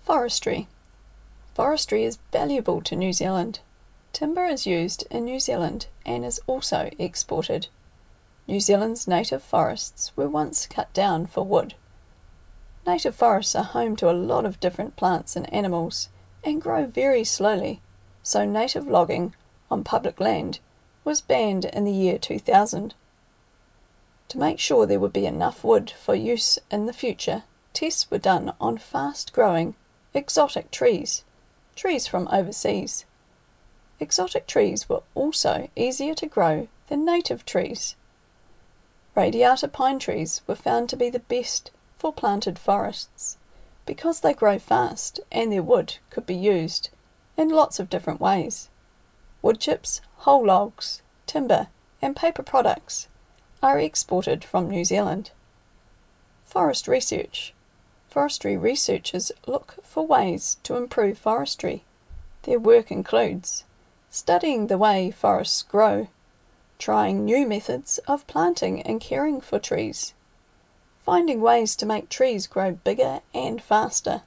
Forestry. Forestry is valuable to New Zealand. Timber is used in New Zealand and is also exported. New Zealand's native forests were once cut down for wood. Native forests are home to a lot of different plants and animals and grow very slowly, so native logging on public land was banned in the year 2000. To make sure there would be enough wood for use in the future, tests were done on fast-growing exotic trees from overseas. Exotic trees were also easier to grow than native trees. Radiata pine trees were found to be the best for planted forests because they grow fast and their wood could be used in lots of different ways. Wood chips, whole logs, timber, and paper products are exported from New Zealand. Forest research. Forestry researchers look for ways to improve forestry. Their work includes studying the way forests grow, trying new methods of planting and caring for trees, finding ways to make trees grow bigger and faster,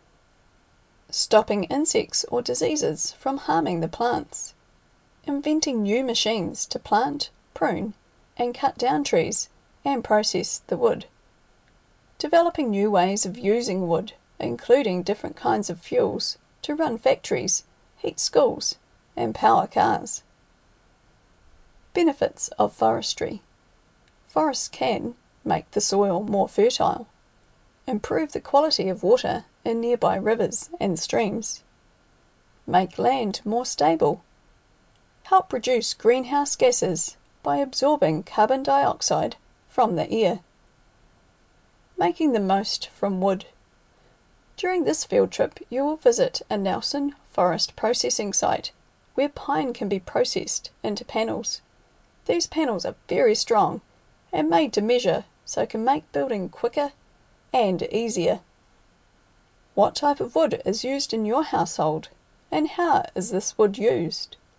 stopping insects or diseases from harming the plants, inventing new machines to plant, prune, and cut down trees and process the wood, developing new ways of using wood, including different kinds of fuels to run factories, heat schools, and power cars. Benefits of forestry. Forests can make the soil more fertile, improve the quality of water in nearby rivers and streams, make land more stable, help reduce greenhouse gases by absorbing carbon dioxide from the air. Making the most from wood. During this field trip, you will visit a Nelson forest processing site where pine can be processed into panels. These panels are very strong and made to measure so can make building quicker and easier. What type of wood is used in your household and how is this wood used?